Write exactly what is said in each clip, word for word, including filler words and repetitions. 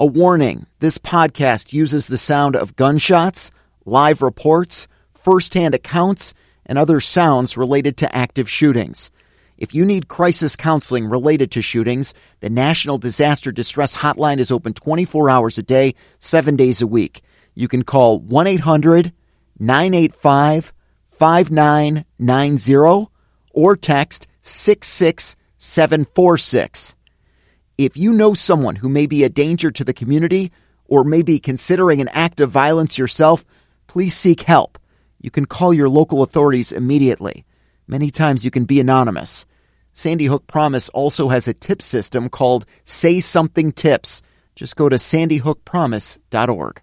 A warning, this podcast uses the sound of gunshots, live reports, first-hand accounts, and other sounds related to active shootings. If you need crisis counseling related to shootings, the National Disaster Distress Hotline is open twenty-four hours a day, seven days a week. You can call one eight hundred nine eight five five nine nine zero or text six six seven four six. If you know someone who may be a danger to the community or may be considering an act of violence yourself, please seek help. You can call your local authorities immediately. Many times you can be anonymous. Sandy Hook Promise also has a tip system called Say Something Tips. Just go to sandy hook promise dot org.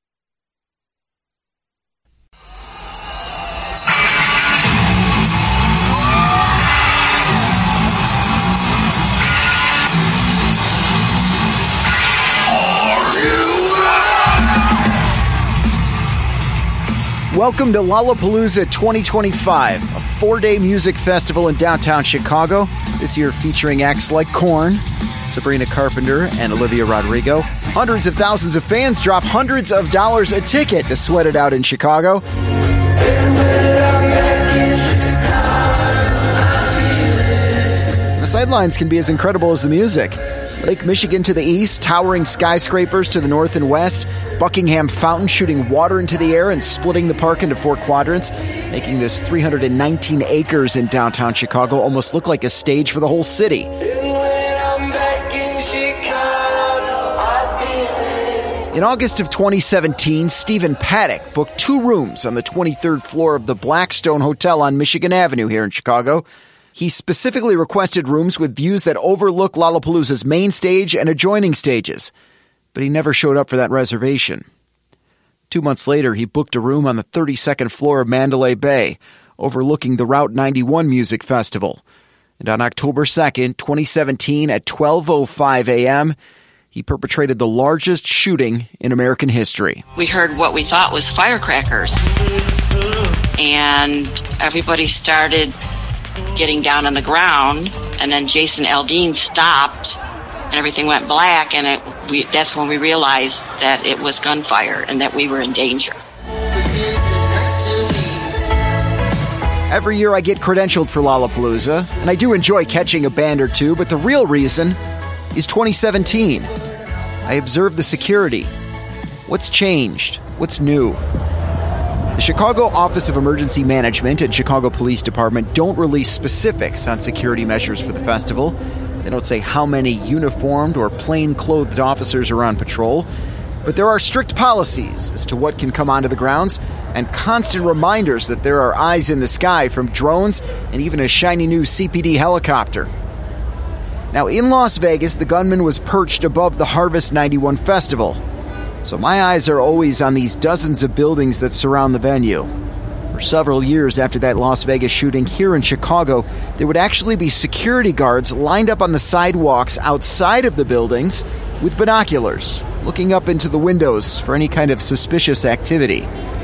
Welcome to Lollapalooza twenty twenty-five, a four-day music festival in downtown Chicago. This year featuring acts like Korn, Sabrina Carpenter, and Olivia Rodrigo. Hundreds of thousands of fans drop hundreds of dollars a ticket to sweat it out in Chicago. The sightlines can be as incredible as the music. Lake Michigan to the east, towering skyscrapers to the north and west, Buckingham Fountain shooting water into the air and splitting the park into four quadrants, making this three hundred nineteen acres in downtown Chicago almost look like a stage for the whole city. In August of twenty seventeen, Stephen Paddock booked two rooms on the twenty-third floor of the Blackstone Hotel on Michigan Avenue here in Chicago. He specifically requested rooms with views that overlook Lollapalooza's main stage and adjoining stages, but he never showed up for that reservation. Two months later, he booked a room on the thirty-second floor of Mandalay Bay, overlooking the Route ninety-one Music Festival. And on October second, twenty seventeen, at twelve oh five a.m., he perpetrated the largest shooting in American history. We heard what we thought was firecrackers, and everybody started getting down on the ground, and then Jason Aldean stopped, and everything went black, and it, we, that's when we realized that it was gunfire and that we were in danger. Every year I get credentialed for Lollapalooza, and I do enjoy catching a band or two, but the real reason is twenty seventeen. I observe the security. What's changed? What's new? The Chicago Office of Emergency Management and Chicago Police Department don't release specifics on security measures for the festival. They don't say how many uniformed or plain-clothed officers are on patrol. But there are strict policies as to what can come onto the grounds and constant reminders that there are eyes in the sky from drones and even a shiny new C P D helicopter. Now, in Las Vegas, the gunman was perched above the Harvest ninety-one Festival. So my eyes are always on these dozens of buildings that surround the venue. For several years after that Las Vegas shooting here in Chicago, there would actually be security guards lined up on the sidewalks outside of the buildings with binoculars, looking up into the windows for any kind of suspicious activity.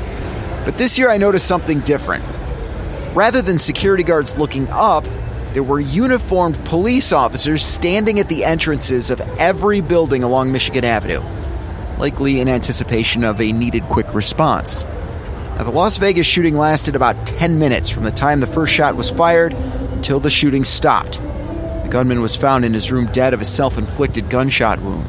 But this year I noticed something different. Rather than security guards looking up, there were uniformed police officers standing at the entrances of every building along Michigan Avenue, likely in anticipation of a needed quick response. Now, the Las Vegas shooting lasted about ten minutes from the time the first shot was fired until the shooting stopped. The gunman was found in his room dead of a self-inflicted gunshot wound.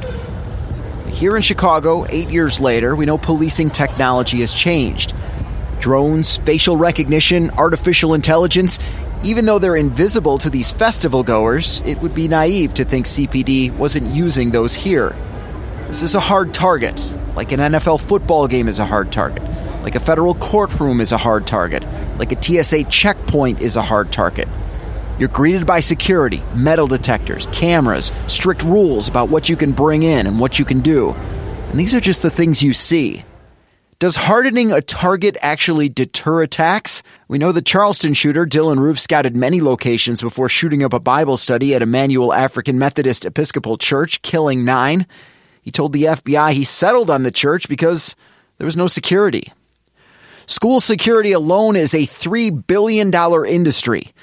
Here in Chicago, eight years later, we know policing technology has changed. Drones, facial recognition, artificial intelligence, even though they're invisible to these festival goers, it would be naive to think C P D wasn't using those here. This is a hard target, like an N F L football game is a hard target, like a federal courtroom is a hard target, like a T S A checkpoint is a hard target. You're greeted by security, metal detectors, cameras, strict rules about what you can bring in and what you can do. And these are just the things you see. Does hardening a target actually deter attacks? We know the Charleston shooter, Dylan Roof, scouted many locations before shooting up a Bible study at Emmanuel African Methodist Episcopal Church, killing nine. He told the F B I he settled on the church because there was no security. School security alone is a three billion dollars industry.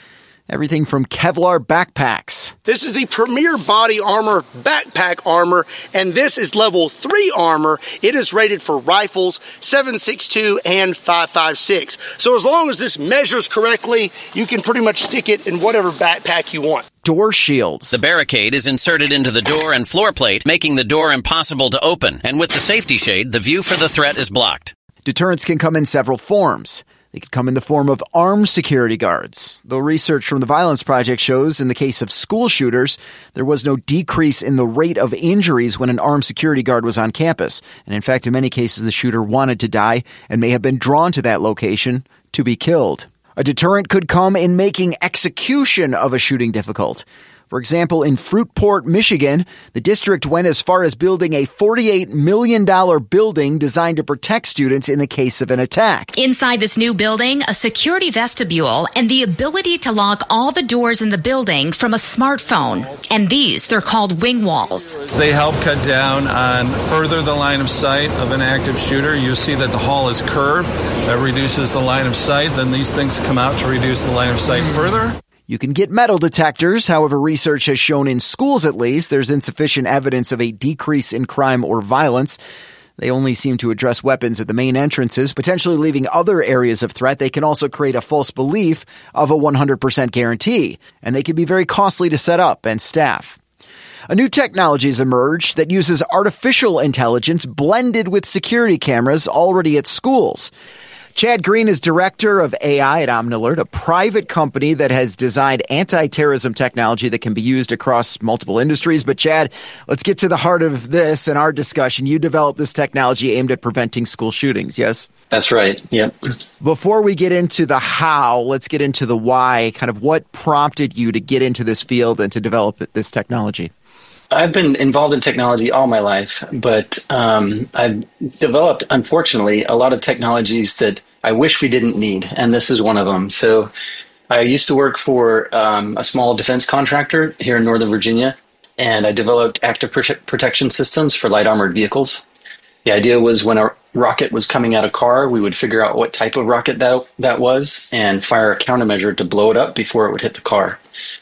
Everything from Kevlar backpacks. This is the Premier Body Armor Backpack Armor, and this is level three armor. It is rated for rifles seven six two and five five six. So as long as this measures correctly, you can pretty much stick it in whatever backpack you want. Door shields. The barricade is inserted into the door and floor plate, making the door impossible to open. And with the safety shade, the view for the threat is blocked. Deterrents can come in several forms. They could come in the form of armed security guards. Though research from the Violence Project shows in the case of school shooters, there was no decrease in the rate of injuries when an armed security guard was on campus. And in fact, in many cases, the shooter wanted to die and may have been drawn to that location to be killed. A deterrent could come in making execution of a shooting difficult. For example, in Fruitport, Michigan, the district went as far as building a forty-eight million dollars building designed to protect students in the case of an attack. Inside this new building, a security vestibule and the ability to lock all the doors in the building from a smartphone. And these, they're called wing walls. They help cut down on further the line of sight of an active shooter. You see that the hall is curved. That reduces the line of sight. Then these things come out to reduce the line of sight further. You can get metal detectors. However, research has shown in schools at least there's insufficient evidence of a decrease in crime or violence. They only seem to address weapons at the main entrances, potentially leaving other areas of threat. They can also create a false belief of a one hundred percent guarantee, and they can be very costly to set up and staff. A new technology has emerged that uses artificial intelligence blended with security cameras already at schools. Chad Green is director of A I at Omnilert, a private company that has designed anti-terrorism technology that can be used across multiple industries. But Chad, let's get to the heart of this and our discussion. You developed this technology aimed at preventing school shootings, yes? That's right, yep. Before we get into the how, let's get into the why. Kind of what prompted you to get into this field and to develop this technology? I've been involved in technology all my life, but um, I've developed, unfortunately, a lot of technologies that I wish we didn't need, and this is one of them. So I used to work for um, a small defense contractor here in Northern Virginia, and I developed active prote- protection systems for light armored vehicles. The idea was when a rocket was coming out of a car, we would figure out what type of rocket that, that was and fire a countermeasure to blow it up before it would hit the car.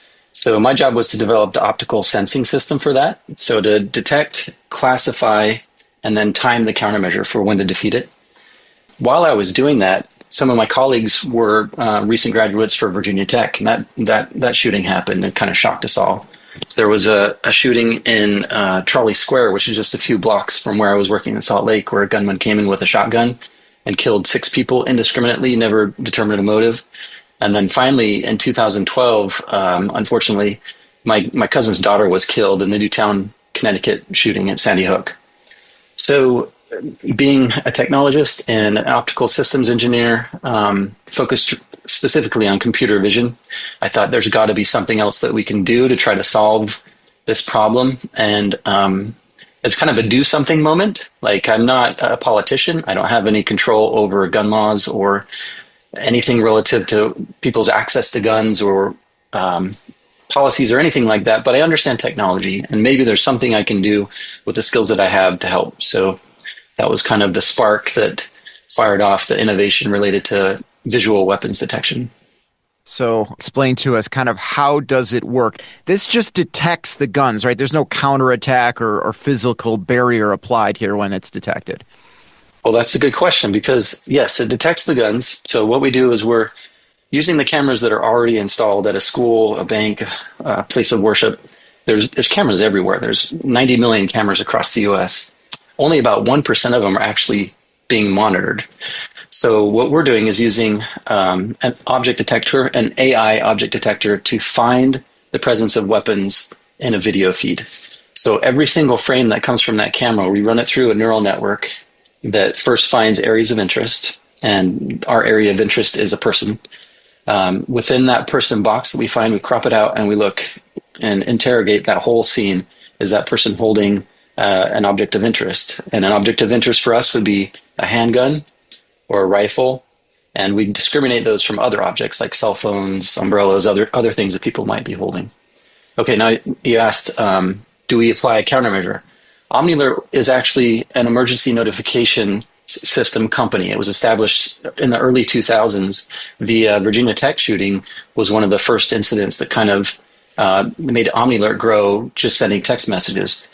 So my job was to develop the optical sensing system for that. So to detect, classify, and then time the countermeasure for when to defeat it. While I was doing that, some of my colleagues were uh, recent graduates for Virginia Tech, and that, that, that shooting happened and kind of shocked us all. There was a, a shooting in uh, Trolley Square, which is just a few blocks from where I was working in Salt Lake, where a gunman came in with a shotgun and killed six people indiscriminately, never determined a motive. And then finally, in two thousand twelve, um, unfortunately, my, my cousin's daughter was killed in the Newtown, Connecticut shooting at Sandy Hook. So being a technologist and an optical systems engineer, um, focused specifically on computer vision, I thought there's got to be something else that we can do to try to solve this problem. And um, it's kind of a do something moment. Like, I'm not a politician. I don't have any control over gun laws or anything relative to people's access to guns or um, policies or anything like that. But I understand technology, and maybe there's something I can do with the skills that I have to help. So that was kind of the spark that fired off the innovation related to visual weapons detection. So explain to us kind of how does it work? This just detects the guns, right? There's no counterattack or, or physical barrier applied here when it's detected. Well, that's a good question because, yes, it detects the guns. So what we do is we're using the cameras that are already installed at a school, a bank, a place of worship. There's there's cameras everywhere. There's ninety million cameras across the U S. Only about one percent of them are actually being monitored. So what we're doing is using um, an object detector, an A I object detector, to find the presence of weapons in a video feed. So every single frame that comes from that camera, we run it through a neural network that first finds areas of interest, and our area of interest is a person. Um, within that person box that we find, we crop it out and we look and interrogate that whole scene. Is that person holding uh, an object of interest? And an object of interest for us would be a handgun or a rifle, and we discriminate those from other objects like cell phones, umbrellas, other other things that people might be holding. Okay, now you asked, um, do we apply a countermeasure? Omnilert is actually an emergency notification system company. It was established in the early two thousands. The uh, Virginia Tech shooting was one of the first incidents that kind of uh, made OmniAlert grow, just sending text messages.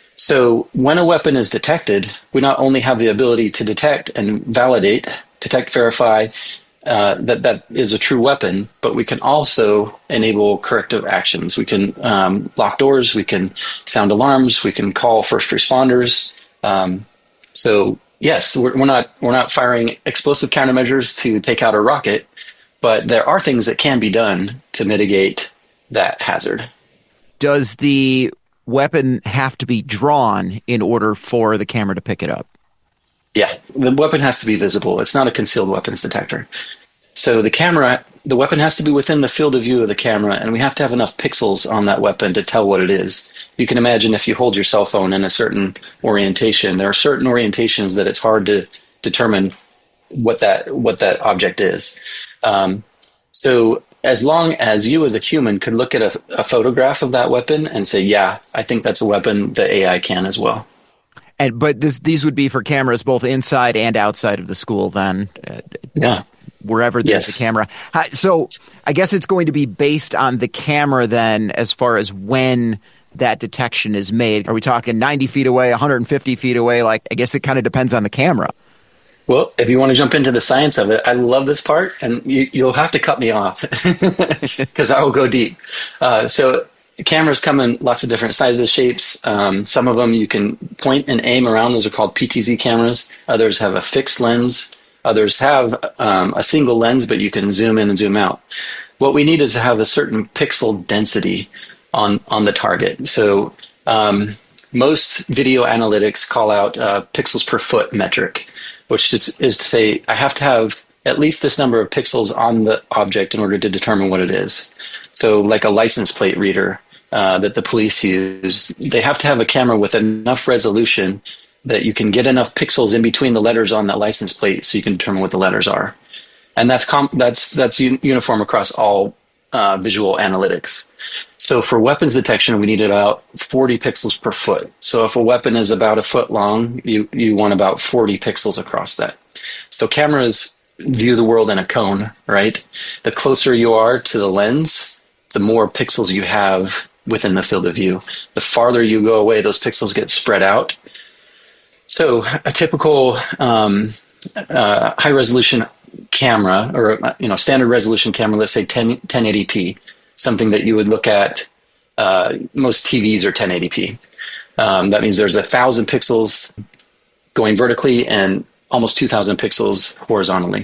So when a weapon is detected, we not only have the ability to detect and validate, detect, verify uh, that that is a true weapon, but we can also enable corrective actions. We can um, lock doors, we can sound alarms, we can call first responders. Um, so yes, we're, we're not we're not firing explosive countermeasures to take out a rocket, but there are things that can be done to mitigate that hazard. Does the weapon have to be drawn in order for the camera to pick it up? Yeah, the weapon has to be visible. It's not a concealed weapons detector. So the camera, the weapon has to be within the field of view of the camera, and we have to have enough pixels on that weapon to tell what it is. You can imagine if you hold your cell phone in a certain orientation, there are certain orientations that it's hard to determine what that what that object is. Um, so as long as you as a human could look at a, a photograph of that weapon and say, yeah, I think that's a weapon, the A I can as well. And but this, these would be for cameras both inside and outside of the school then? Uh, yeah. Wherever there's yes. a camera. So I guess it's going to be based on the camera then as far as when that detection is made. Are we talking ninety feet away, one hundred fifty feet away? Like, I guess it kind of depends on the camera. Well, if you want to jump into the science of it, I love this part, and you, you'll have to cut me off because I will go deep. Uh, so cameras come in lots of different sizes, shapes. Um, some of them you can point and aim around. Those are called P T Z cameras. Others have a fixed lens. Others have um, a single lens, but you can zoom in and zoom out. What we need is to have a certain pixel density on, on the target. So um, most video analytics call out uh, pixels per foot metric, which is, is to say I have to have at least this number of pixels on the object in order to determine what it is. So like a license plate reader uh, that the police use, they have to have a camera with enough resolution that you can get enough pixels in between the letters on that license plate so you can determine what the letters are. And that's com- that's that's un- uniform across all uh, visual analytics. So for weapons detection, we need about forty pixels per foot. So if a weapon is about a foot long, you, you want about forty pixels across that. So cameras view the world in a cone, right? The closer you are to the lens, the more pixels you have within the field of view. The farther you go away, those pixels get spread out. So a typical um, uh, high-resolution camera, or you know, standard resolution camera, let's say ten eighty p, something that you would look at. Uh, most T Vs are ten eighty p. Um, that means there's a thousand pixels going vertically and almost two thousand pixels horizontally.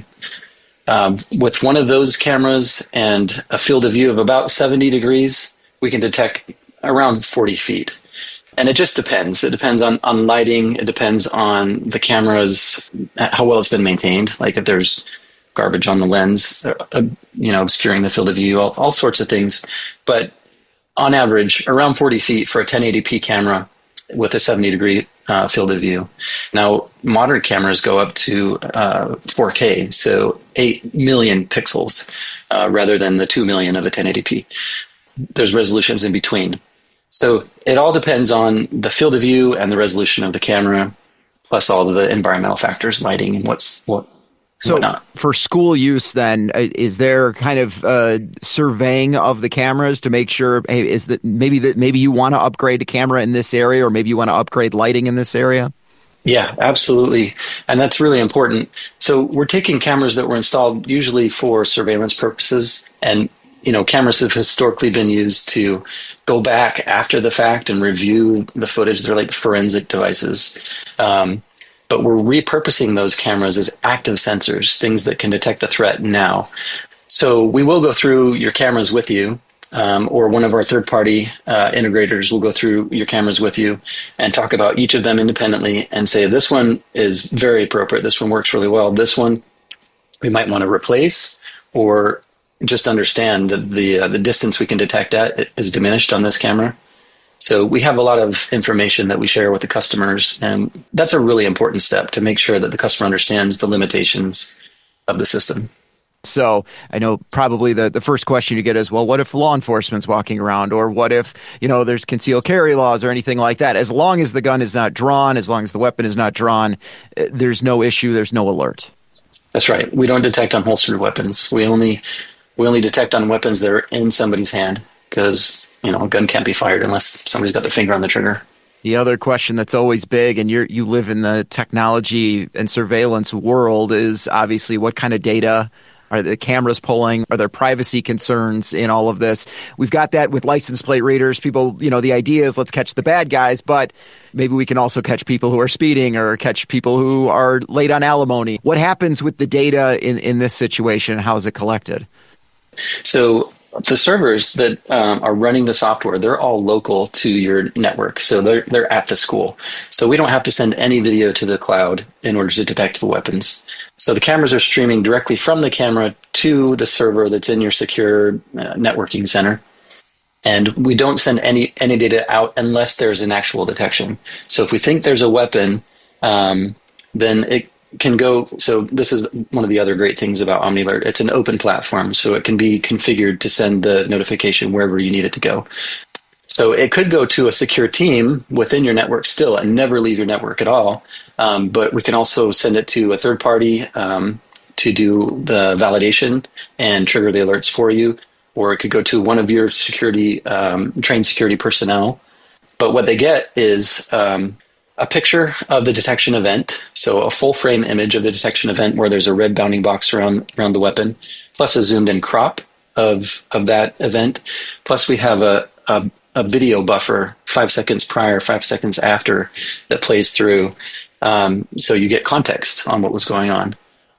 Um, with one of those cameras and a field of view of about seventy degrees, we can detect around forty feet. And it just depends. It depends on, on lighting. It depends on the camera's, how well it's been maintained. Like if there's garbage on the lens, uh, you know, obscuring the field of view, all, all sorts of things. But on average, around forty feet for a ten eighty p camera with a seventy degree uh, field of view. Now, modern cameras go up to uh, four K, so eight million pixels uh, rather than the two million of a ten eighty p. There's resolutions in between. So it all depends on the field of view and the resolution of the camera, plus all of the environmental factors, lighting and what's what. So whatnot. For school use, then, is there kind of uh, surveying of the cameras to make sure? Hey, is that maybe that maybe you want to upgrade a camera in this area, or maybe you want to upgrade lighting in this area? Yeah, absolutely, and that's really important. So we're taking cameras that were installed usually for surveillance purposes, and you know, cameras have historically been used to go back after the fact and review the footage. They're like forensic devices. Um, but we're repurposing those cameras as active sensors, things that can detect the threat now. So we will go through your cameras with you, um, or one of our third-party uh, integrators will go through your cameras with you and talk about each of them independently and say, this one is very appropriate, this one works really well, this one we might want to replace, or just understand that the uh, the distance we can detect at is diminished on this camera. So we have a lot of information that we share with the customers, and that's a really important step to make sure that the customer understands the limitations of the system. So I know probably the, the first question you get is, well, what if law enforcement's walking around? Or what if, you know, there's concealed carry laws or anything like that? As long as the gun is not drawn, as long as the weapon is not drawn, there's no issue, there's no alert. That's right. We don't detect unholstered weapons. We only we only detect on weapons that are in somebody's hand because, you know, a gun can't be fired unless somebody's got their finger on the trigger. The other question that's always big, and you you live in the technology and surveillance world, is obviously what kind of data are the cameras pulling? Are there privacy concerns in all of this? We've got that with license plate readers. People, you know, the idea is let's catch the bad guys, but maybe we can also catch people who are speeding or catch people who are late on alimony. What happens with the data in, in this situation? How is it collected? So the servers that um, are running the software, they're all local to your network. So they're they're at the school. So we don't have to send any video to the cloud in order to detect the weapons. So the cameras are streaming directly from the camera to the server that's in your secure uh, networking center. And we don't send any, any data out unless there's an actual detection. So if we think there's a weapon, um, then it can go. So this is one of the other great things about OmniAlert. It's an open platform, so it can be configured to send the notification wherever you need it to go. So it could go to a secure team within your network still and never leave your network at all. Um, but we can also send it to a third party um, to do the validation and trigger the alerts for you. Or it could go to one of your security um, trained security personnel. But what they get is um, a picture of the detection event, so a full frame image of the detection event where there's a red bounding box around around the weapon, plus a zoomed in crop of of that event. Plus we have a, a, a video buffer five seconds prior, five seconds after that plays through, um, so you get context on what was going on.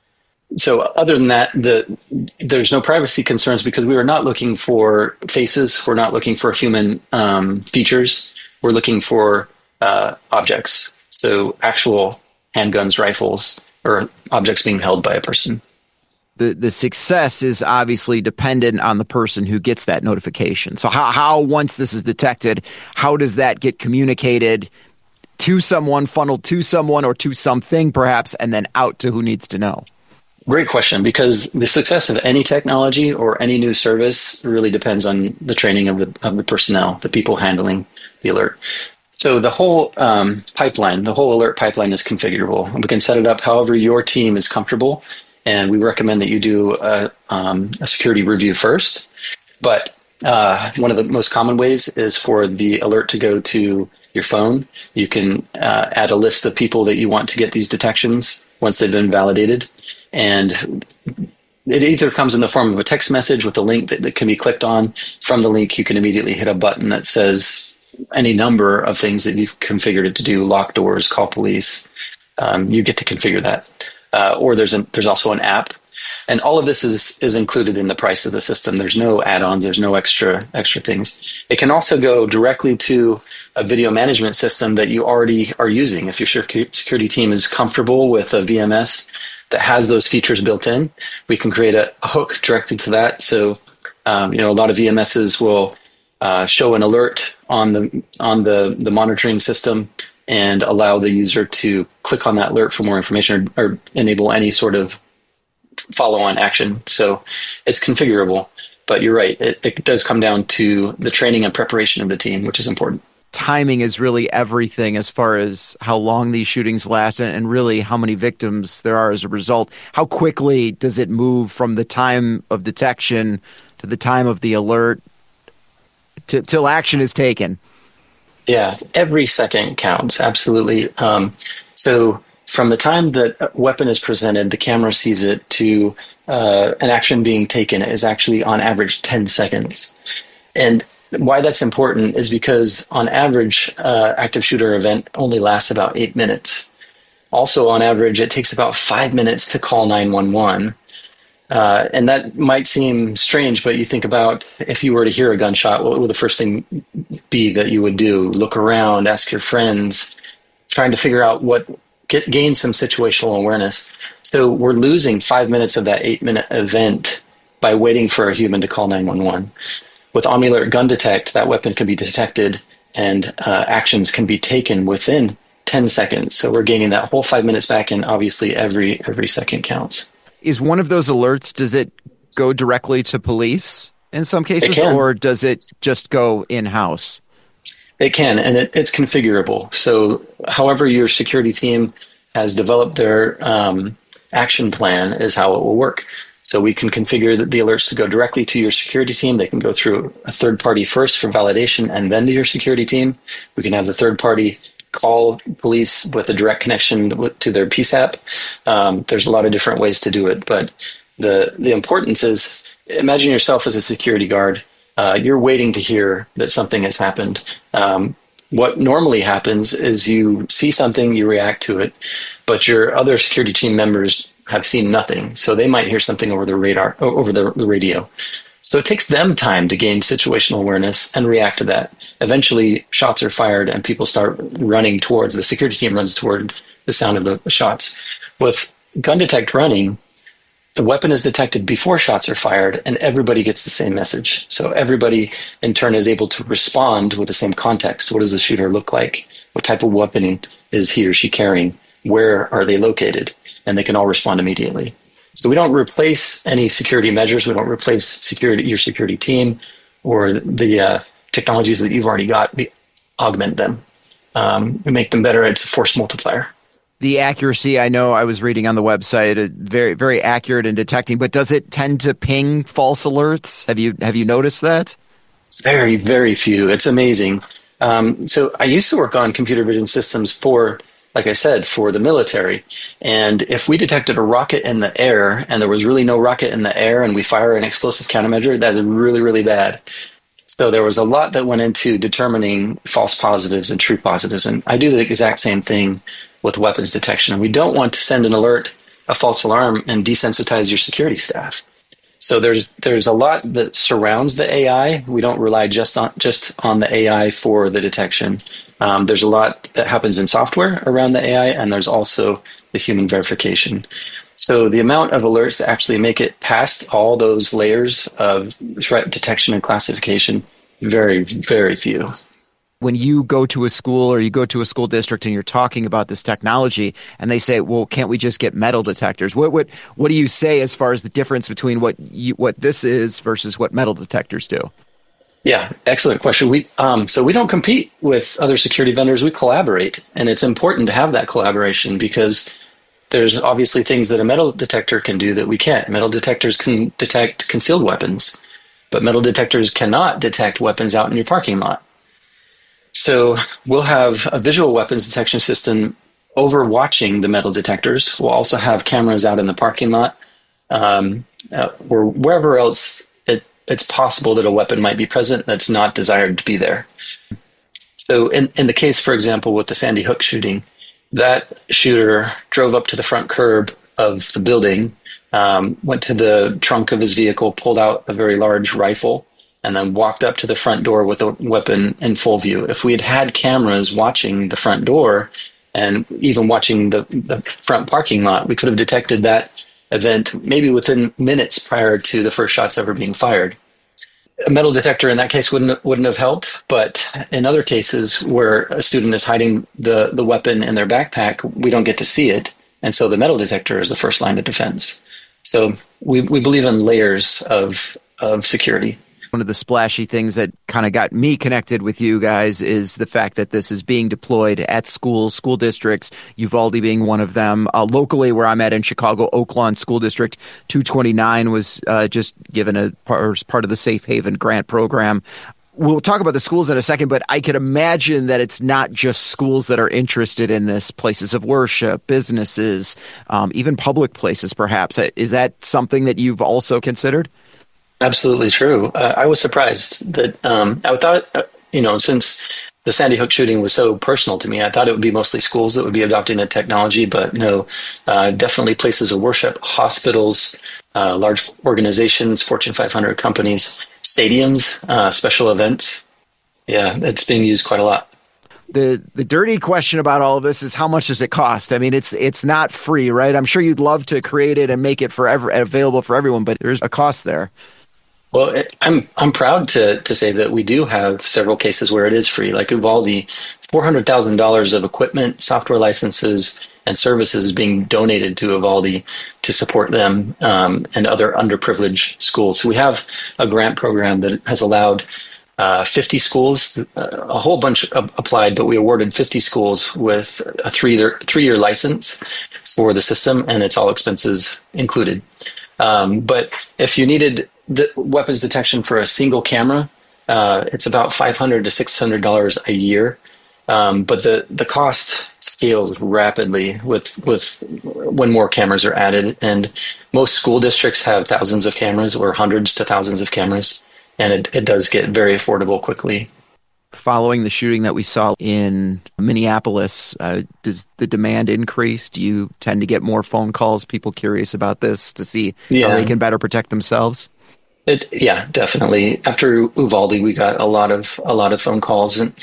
So other than that, the, there's no privacy concerns because we are not looking for faces. We're not looking for human um, features. We're looking for uh, objects. So actual handguns, rifles, or objects being held by a person. The the success is obviously dependent on the person who gets that notification. So how, how once this is detected, how does that get communicated to someone, funneled to someone or to something perhaps, and then out to who needs to know? Great question, because the success of any technology or any new service really depends on the training of the of the personnel, the people handling the alert. So the whole um, pipeline, the whole alert pipeline is configurable. We can set it up however your team is comfortable, and we recommend that you do a, um, a security review first. But uh, one of the most common ways is for the alert to go to your phone. You can uh, add a list of people that you want to get these detections once they've been validated. And it either comes in the form of a text message with a link that, that can be clicked on. From the link, you can immediately hit a button that says any number of things that you've configured it to do, lock doors, call police. Um, you get to configure that. Uh, or there's a, there's also an app. And all of this is, is included in the price of the system. There's no add-ons. There's no extra extra things. It can also go directly to a video management system that you already are using. If your security team is comfortable with a V M S that has those features built in, we can create a, a hook directly to that. So, um, you know, a lot of V M Ss will uh, show an alert on the on the, the monitoring system and allow the user to click on that alert for more information or, or enable any sort of follow-on action. So it's configurable. But you're right, it, it does come down to the training and preparation of the team, which is important. Timing is really everything as far as how long these shootings last and really how many victims there are as a result. How quickly does it move from the time of detection to the time of the alert to, till action is taken? Yeah, every second counts, absolutely. Um, so from the time that a weapon is presented, the camera sees it, to uh, an action being taken is actually on average ten seconds. And why that's important is because on average, uh, active shooter event only lasts about eight minutes. Also, on average, it takes about five minutes to call nine one one. Uh, and that might seem strange, but you think about if you were to hear a gunshot, what would the first thing be that you would do? Look around, ask your friends, trying to figure out what, get, gain some situational awareness. So we're losing five minutes of that eight-minute event by waiting for a human to call nine one one. With OmniAlert Gun Detect, that weapon can be detected and uh, actions can be taken within ten seconds. So we're gaining that whole five minutes back, and obviously every every second counts. is one of those alerts, does it go directly to police in some cases, or does it just go in-house? It can, and it, it's configurable. So however your security team has developed their um, action plan is how it will work. So we can configure the, the alerts to go directly to your security team. They can go through a third party first for validation and then to your security team. We can have the third party call police with a direct connection to their P SAP. Um, there's a lot of different ways to do it, but the the importance is, imagine yourself as a security guard. Uh, you're waiting to hear that something has happened. Um, what normally happens is you see something, you react to it, but your other security team members have seen nothing. So they might hear something over the radar, over the, the radio. So it takes them time to gain situational awareness and react to that. Eventually, shots are fired and people start running towards, the security team runs toward the sound of the shots. With gun detect running, the weapon is detected before shots are fired and everybody gets the same message. So everybody in turn is able to respond with the same context. What does the shooter look like? What type of weapon is he or she carrying? Where are they located? And they can all respond immediately. So we don't replace any security measures. We don't replace security, your security team or the uh, technologies that you've already got. We augment them. Um, we make them better. It's a force multiplier. The accuracy, I know I was reading on the website, uh, very, very accurate in detecting, but does it tend to ping false alerts? Have you have you noticed that? It's very, very few. It's amazing. Um, so I used to work on computer vision systems for, like I said, for the military. And if we detected a rocket in the air and there was really no rocket in the air and we fire an explosive countermeasure, that is really, really bad. So there was a lot that went into determining false positives and true positives. And I do the exact same thing with weapons detection. And we don't want to send an alert, a false alarm, and desensitize your security staff. So there's there's a lot that surrounds the A I. We don't rely just on just on the A I for the detection. Um, there's a lot that happens in software around the A I, and there's also the human verification. So the amount of alerts that actually make it past all those layers of threat detection and classification, very, very few. When you go to a school or you go to a school district and you're talking about this technology and they say, well, can't we just get metal detectors? What what what do you say as far as the difference between what you, what this is versus what metal detectors do? Yeah, excellent question. We um, so we don't compete with other security vendors. We collaborate, and it's important to have that collaboration because there's obviously things that a metal detector can do that we can't. Metal detectors can detect concealed weapons, but metal detectors cannot detect weapons out in your parking lot. So we'll have a visual weapons detection system overwatching the metal detectors. We'll also have cameras out in the parking lot um, uh, or wherever else it, it's possible that a weapon might be present that's not desired to be there. So in, in the case, for example, with the Sandy Hook shooting, that shooter drove up to the front curb of the building, um, went to the trunk of his vehicle, pulled out a very large rifle, and then walked up to the front door with a weapon in full view. If we had had cameras watching the front door and even watching the, the front parking lot, we could have detected that event maybe within minutes prior to the first shots ever being fired. A metal detector in that case wouldn't wouldn't have helped, but in other cases where a student is hiding the, the weapon in their backpack, we don't get to see it, and so the metal detector is the first line of defense. So we, we believe in layers of of security. One of the splashy things that kind of got me connected with you guys is the fact that this is being deployed at schools, school districts, Uvalde being one of them. Uh, locally, where I'm at in Chicago, Oaklawn School District two twenty-nine was uh, just given a part, part of the Safe Haven grant program. We'll talk about the schools in a second, but I could imagine that it's not just schools that are interested in this, places of worship, businesses, um, even public places, perhaps. Is that something that you've also considered? Absolutely true. Uh, I was surprised that um, I thought, uh, you know, since the Sandy Hook shooting was so personal to me, I thought it would be mostly schools that would be adopting the technology, but no, uh, definitely places of worship, hospitals, uh, large organizations, Fortune five hundred companies, stadiums, uh, special events. Yeah, it's being used quite a lot. The the dirty question about all of this is how much does it cost? I mean, it's it's not free, right? I'm sure you'd love to create it and make it forever available for everyone, but there's a cost there. Well, it, I'm I'm proud to to say that we do have several cases where it is free, like Uvalde, four hundred thousand dollars of equipment, software licenses, and services being donated to Uvalde to support them um, and other underprivileged schools. So we have a grant program that has allowed uh, fifty schools, uh, a whole bunch applied, but we awarded fifty schools with a three-year three-year license for the system, and it's all expenses included. Um, but if you needed the weapons detection for a single camera, uh, it's about five hundred to six hundred dollars a year. Um, but the, the cost scales rapidly with with when more cameras are added, and most school districts have thousands of cameras or hundreds to thousands of cameras, and it, it does get very affordable quickly. Following the shooting that we saw in Minneapolis, uh, does the demand increase? Do you tend to get more phone calls, people curious about this to see yeah. how they can better protect themselves? It, yeah, definitely. After Uvalde, we got a lot of a lot of phone calls, and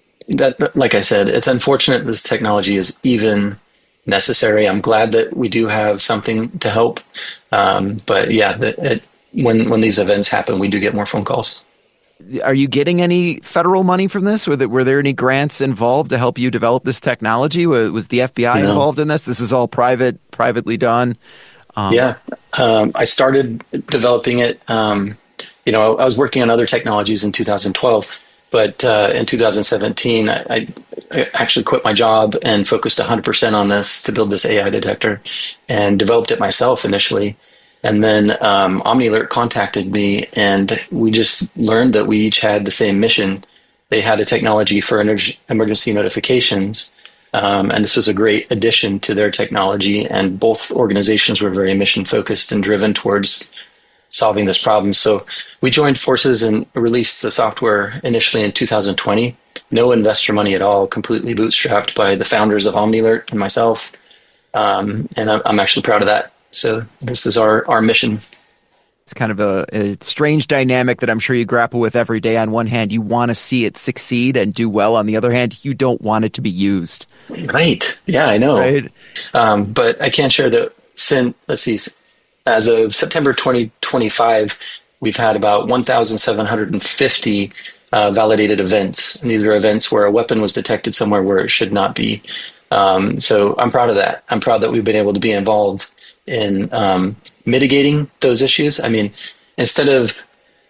that, like I said, it's unfortunate this technology is even necessary. I'm glad that we do have something to help, um, but yeah, the, it, when when these events happen, we do get more phone calls. Are you getting any federal money from this? Were there, were there any grants involved to help you develop this technology? Was, was the F B I no. involved in this? This is all private, privately done. Um, yeah, um, I started developing it. Um, you know, I was working on other technologies in two thousand twelve, but uh, in two thousand seventeen, I, I, I actually quit my job and focused one hundred percent on this to build this A I detector, and developed it myself initially. And then um, OmniAlert contacted me, and we just learned that we each had the same mission. They had a technology for emerg- emergency notifications, um, and this was a great addition to their technology. And both organizations were very mission-focused and driven towards solving this problem. So we joined forces and released the software initially in two thousand twenty. No investor money at all, completely bootstrapped by the founders of OmniAlert and myself. Um, and I'm, I'm actually proud of that. So this is our, our mission. It's kind of a, a strange dynamic that I'm sure you grapple with every day. On one hand, you want to see it succeed and do well. On the other hand, you don't want it to be used. Right. Yeah, I know. Right. Um, but I can share that since, let's see, as of September twenty twenty-five, we've had about one thousand seven hundred fifty uh, validated events. And these are events where a weapon was detected somewhere where it should not be. Um, so I'm proud of that. I'm proud that we've been able to be involved in um, mitigating those issues. I mean, instead of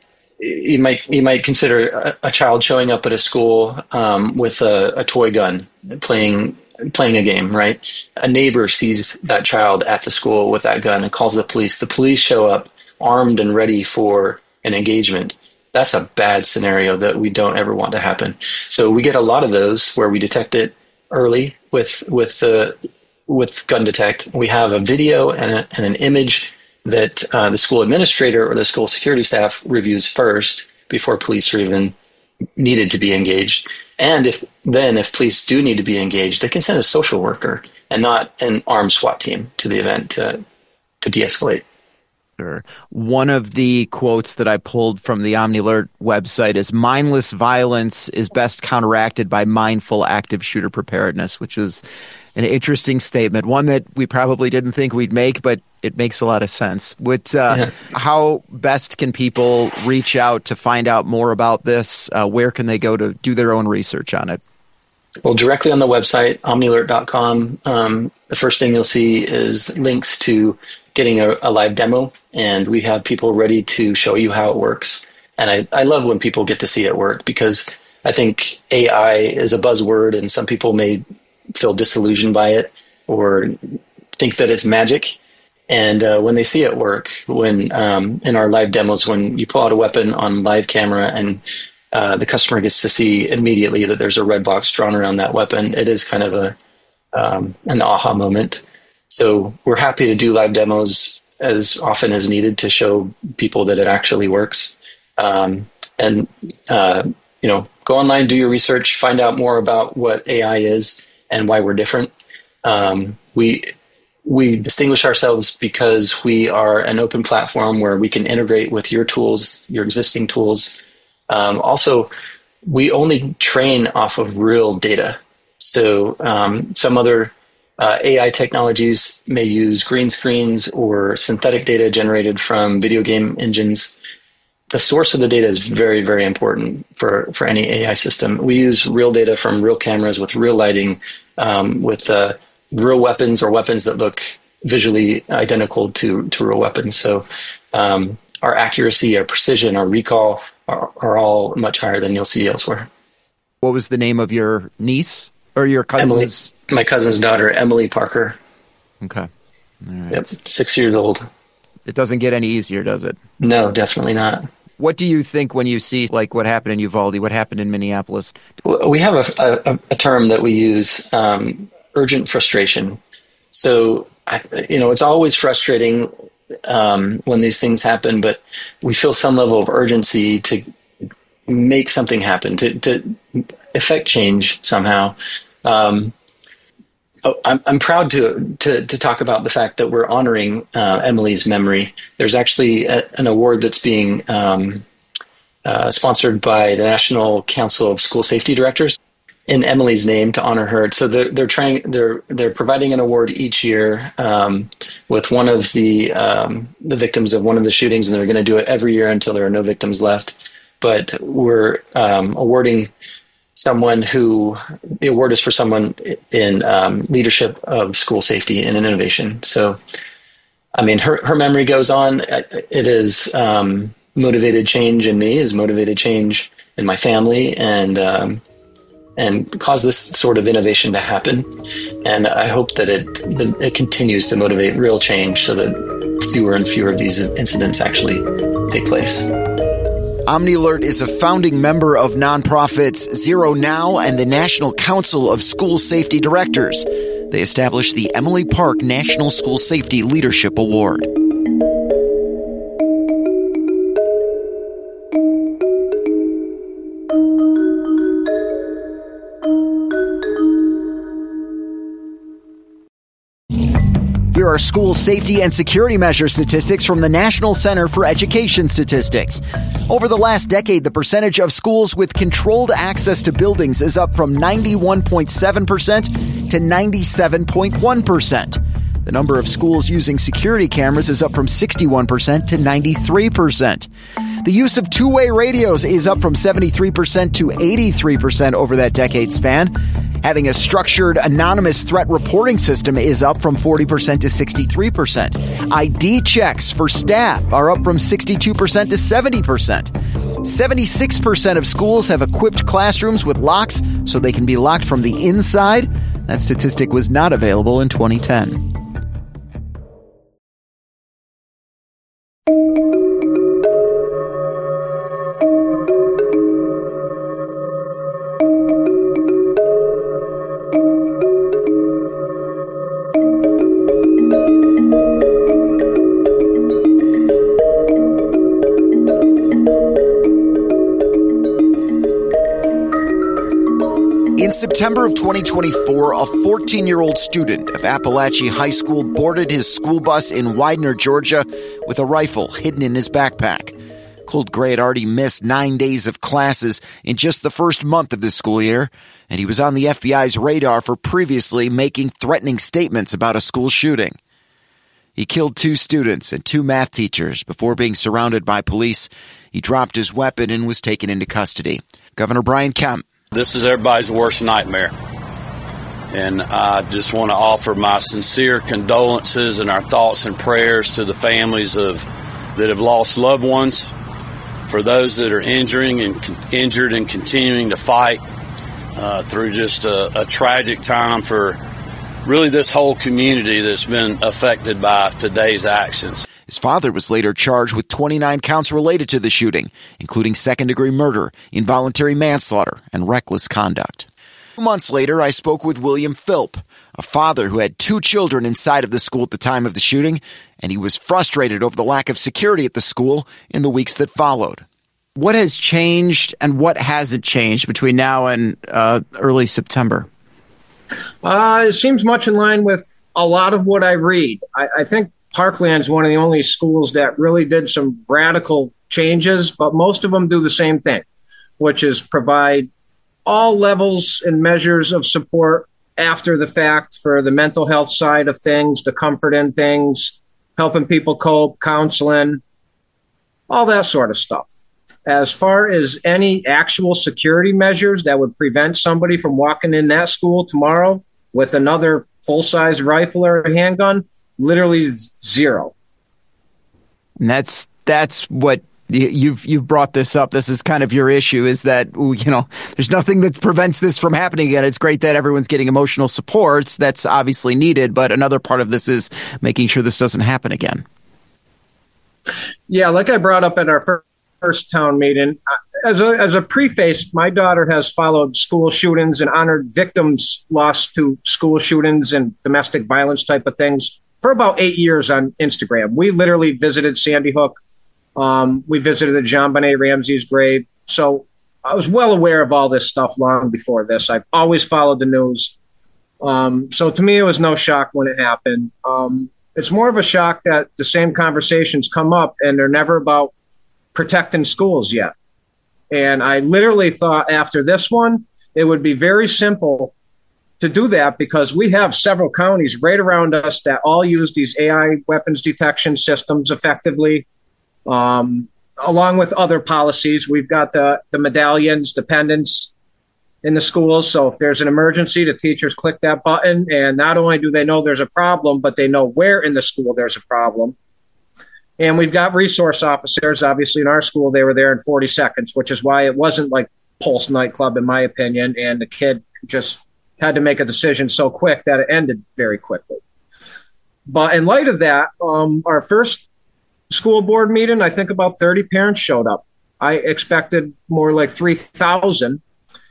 you might you might consider a, a child showing up at a school um, with a, a toy gun, playing playing a game, right? A neighbor sees that child at the school with that gun and calls the police. The police show up armed and ready for an engagement. That's a bad scenario that we don't ever want to happen. So we get a lot of those where we detect it early with with the with Gun Detect. We have a video and, a, and an image that uh, the school administrator or the school security staff reviews first before police are even needed to be engaged. And if then if police do need to be engaged, they can send a social worker and not an armed SWAT team to the event to, to de-escalate. Sure. One of the quotes that I pulled from the OmniAlert website is mindless violence is best counteracted by mindful active shooter preparedness, which is an interesting statement, one that we probably didn't think we'd make, but it makes a lot of sense. What, uh, yeah. How best can people reach out to find out more about this? Uh, where can they go to do their own research on it? Well, directly on the website, omni alert dot com. Um, the first thing you'll see is links to getting a, a live demo, and we have people ready to show you how it works. And I, I love when people get to see it work, because I think A I is a buzzword, and some people may feel disillusioned by it or think that it's magic. And uh, when they see it work, when um, in our live demos, when you pull out a weapon on live camera and uh, the customer gets to see immediately that there's a red box drawn around that weapon, it is kind of a um, an aha moment. So we're happy to do live demos as often as needed to show people that it actually works. Um, and, uh, you know, go online, do your research, find out more about what A I is and why we're different. Um, we we distinguish ourselves because we are an open platform where we can integrate with your tools, your existing tools. Um, also, we only train off of real data. So um, some other uh, A I technologies may use green screens or synthetic data generated from video game engines. The source of the data is very, very important for, for any A I system. We use real data from real cameras with real lighting, um, with uh, real weapons or weapons that look visually identical to, to real weapons. So um, our accuracy, our precision, our recall are, are all much higher than you'll see elsewhere. What was the name of your niece or your cousin's? Emily, my cousin's daughter, Emily Parker. Okay. All right. Yep, six years old. It doesn't get any easier, does it? No, definitely not. What do you think when you see like what happened in Uvalde, what happened in Minneapolis? We have a, a, a term that we use, um, urgent frustration. So, I, you know, it's always frustrating um, when these things happen, but we feel some level of urgency to make something happen, to, to effect change somehow. Um, I'm, I'm proud to, to to talk about the fact that we're honoring uh, Emily's memory. There's actually a, an award that's being um, uh, sponsored by the National Council of School Safety Directors in Emily's name to honor her. So they're they're trying they're they're providing an award each year um, with one of the um, the victims of one of the shootings, and they're going to do it every year until there are no victims left. But we're um, awarding someone who, the award is for someone in um, leadership of school safety and innovation. So, I mean, her, her memory goes on. It has um, motivated change in me, has motivated change in my family, and um, and caused this sort of innovation to happen. And I hope that it that it continues to motivate real change so that fewer and fewer of these incidents actually take place. OmniAlert is a founding member of nonprofits Zero Now and the National Council of School Safety Directors. They established the Emily Park National School Safety Leadership Award. Here are school safety and security measure statistics from the National Center for Education Statistics. Over the last decade, the percentage of schools with controlled access to buildings is up from ninety-one point seven percent to ninety-seven point one percent. The number of schools using security cameras is up from sixty-one percent to ninety-three percent. The use of two-way radios is up from seventy-three percent to eighty-three percent over that decade span. Having a structured anonymous threat reporting system is up from forty percent to sixty-three percent. I D checks for staff are up from sixty-two percent to seventy percent. seventy-six percent of schools have equipped classrooms with locks so they can be locked from the inside. That statistic was not available in twenty ten. In September of twenty twenty-four, a fourteen-year-old student of Appalachia High School boarded his school bus in Widener, Georgia, with a rifle hidden in his backpack. Colt Gray had already missed nine days of classes in just the first month of this school year, and he was on the F B I's radar for previously making threatening statements about a school shooting. He killed two students and two math teachers before being surrounded by police. He dropped his weapon and was taken into custody. Governor Brian Kemp. This is everybody's worst nightmare. And I just want to offer my sincere condolences and our thoughts and prayers to the families of that have lost loved ones, for those that are injuring and injured and continuing to fight uh, through just a, a tragic time for really this whole community that's been affected by today's actions. His father was later charged with twenty-nine counts related to the shooting, including second-degree murder, involuntary manslaughter, and reckless conduct. Two months later, I spoke with William Philp, a father who had two children inside of the school at the time of the shooting, and he was frustrated over the lack of security at the school in the weeks that followed. What has changed and what hasn't changed between now and uh, early September? Uh, it seems much in line with a lot of what I read. I, I think Parkland's one of the only schools that really did some radical changes, but most of them do the same thing, which is provide all levels and measures of support after the fact for the mental health side of things, the comfort in things, helping people cope, counseling, all that sort of stuff. As far as any actual security measures that would prevent somebody from walking in that school tomorrow with another full-size rifle or a handgun, literally zero. And that's that's what you've you've brought this up. This is kind of your issue, is that, you know, there's nothing that prevents this from happening again. It's great that everyone's getting emotional supports. That's obviously needed, but another part of this is making sure this doesn't happen again. Yeah, like I brought up at our first, first town meeting, as a as a preface, my daughter has followed school shootings and honored victims lost to school shootings and domestic violence type of things for about eight years on Instagram. We literally visited Sandy Hook. Um, we visited the JonBenet Ramsey's grave. So I was well aware of all this stuff long before this. I've always followed the news. Um, so to me, it was no shock when it happened. Um, It's more of a shock that the same conversations come up and they're never about protecting schools yet. And I literally thought after this one, it would be very simple to do that because we have several counties right around us that all use these A I weapons detection systems effectively, um, along with other policies. We've got the, the medallions, dependents in the schools. So if there's an emergency, the teachers click that button, and not only do they know there's a problem, but they know where in the school there's a problem. And we've got resource officers. Obviously, in our school, they were there in forty seconds, which is why it wasn't like Pulse nightclub, in my opinion. And the kid just had to make a decision so quick that it ended very quickly. But in light of that, um, our first school board meeting, I think about thirty parents showed up. I expected more like three thousand.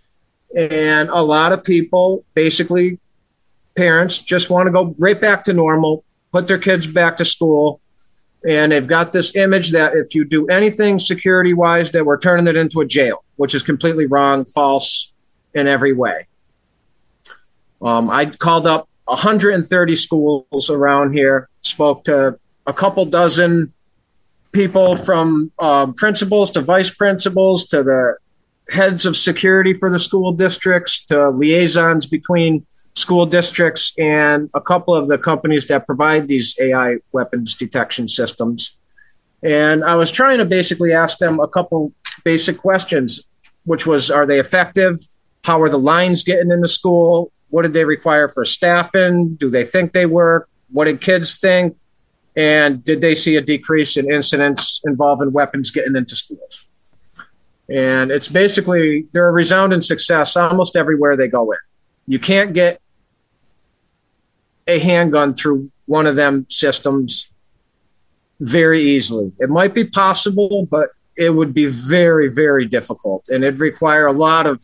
And a lot of people, basically parents, just want to go right back to normal, put their kids back to school. And they've got this image that if you do anything security-wise, that we're turning it into a jail, which is completely wrong, false in every way. Um, I called up one hundred thirty schools around here, spoke to a couple dozen people from um, principals to vice principals to the heads of security for the school districts to liaisons between school districts and a couple of the companies that provide these A I weapons detection systems. And I was trying to basically ask them a couple basic questions, which was, are they effective? How are the lines getting into school? What did they require for staffing? Do they think they work? What did kids think? And did they see a decrease in incidents involving weapons getting into schools? And it's basically, they're a resounding success almost everywhere they go in. You can't get a handgun through one of them systems very easily. It might be possible, but it would be very, very difficult. And it'd require a lot of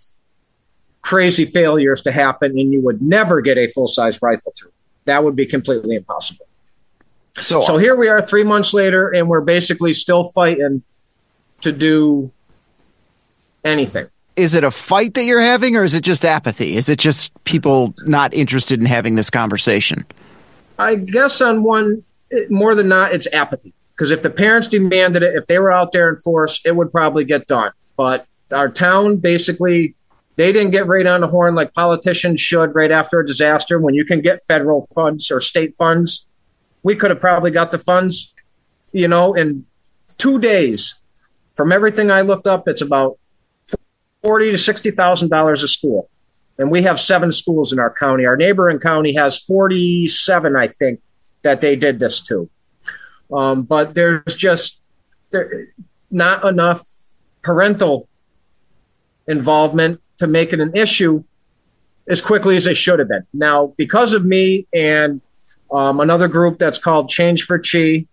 crazy failures to happen, and you would never get a full-size rifle through. That would be completely impossible. So, so here we are three months later, and we're basically still fighting to do anything. Is it a fight that you're having, or is it just apathy? Is it just people not interested in having this conversation? I guess on one, more than not, it's apathy. Because if the parents demanded it, if they were out there in force, it would probably get done. But our town, basically, they didn't get right on the horn like politicians should right after a disaster. When you can get federal funds or state funds, we could have probably got the funds, you know, in two days. From everything I looked up, it's about forty to sixty thousand dollars a school, and we have seven schools in our county. Our neighboring county has forty-seven, I think, that they did this to. Um, but there's just there, not enough parental involvement to make it an issue as quickly as it should have been. Now, because of me and um, another group that's called Change for Chi,